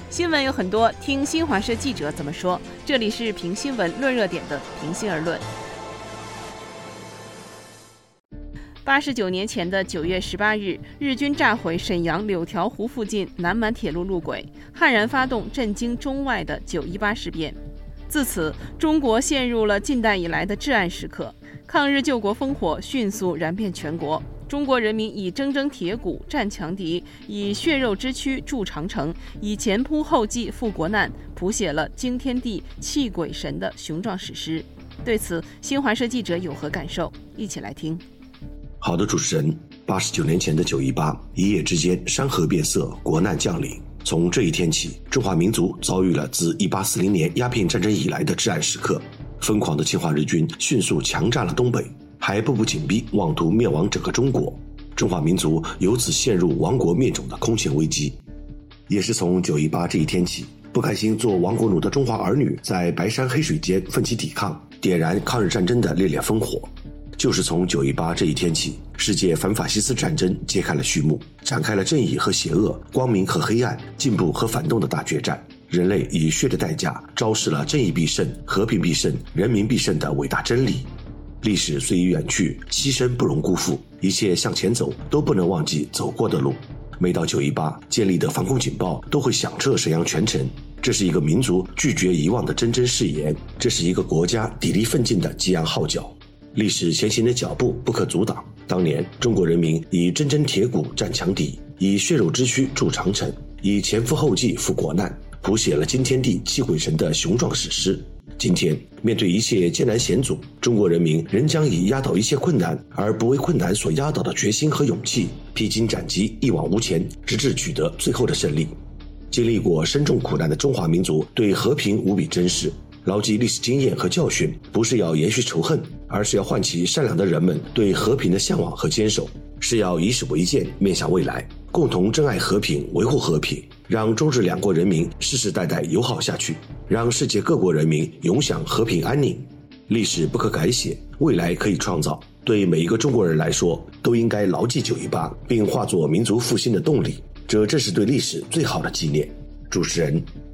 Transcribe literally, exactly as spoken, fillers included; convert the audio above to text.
新闻有很多，听新华社记者怎么说。这里是评新闻论热点的平心而论。八十九年前的九月十八日，日军炸毁沈阳柳条湖附近南满铁路路轨，悍然发动震惊中外的九一八事变。自此，中国陷入了近代以来的至暗时刻，抗日救国烽火迅速燃遍全国。中国人民以铮铮铁骨战强敌，以血肉之躯筑长城，以前仆后继赴国难，谱写了惊天地泣鬼神的雄壮史诗。对此，新华社记者有何感受？一起来听。 好的，主持人，八十九年前的九一八，一夜之间山河变色，国难降临。从这一天起，中华民族遭遇了自一八四零年鸦片战争以来的至暗时刻。疯狂的侵华日军迅速强占了东北，还步步紧逼，妄图灭亡整个中国。中华民族由此陷入亡国灭种的空前危机。也是从九一八这一天起，不甘心做亡国奴的中华儿女在白山黑水间奋起抵抗，点燃抗日战争的烈烈烽火。就是从九一八这一天起，世界反法西斯战争揭开了序幕，展开了正义和邪恶、光明和黑暗、进步和反动的大决战。人类以血的代价昭示了正义必胜、和平必胜、人民必胜的伟大真理。历史虽已远去，牺牲不容辜负，一切向前走都不能忘记走过的路。每到九一八，建立的防空警报都会响彻沈阳全城。这是一个民族拒绝遗忘的铮铮誓言，这是一个国家砥砺奋进的激昂号角。历史前行的脚步不可阻挡。当年中国人民以铮铮铁骨战强敌，以血肉之躯筑长城，以前赴后继赴国难，谱写了惊天地泣鬼神的雄壮史诗。今天面对一切艰难险阻，中国人民仍将以压倒一切困难而不为困难所压倒的决心和勇气，披荆斩棘，一往无前，直至取得最后的胜利。经历过深重苦难的中华民族对和平无比珍视，牢记历史经验和教训，不是要延续仇恨，而是要唤起善良的人们对和平的向往和坚守，是要以史为鉴，面向未来，共同珍爱和平，维护和平，让中日两国人民世世代代友好下去，让世界各国人民永享和平安宁。历史不可改写，未来可以创造。对每一个中国人来说，都应该牢记九一八，并化作民族复兴的动力，这正是对历史最好的纪念。主持人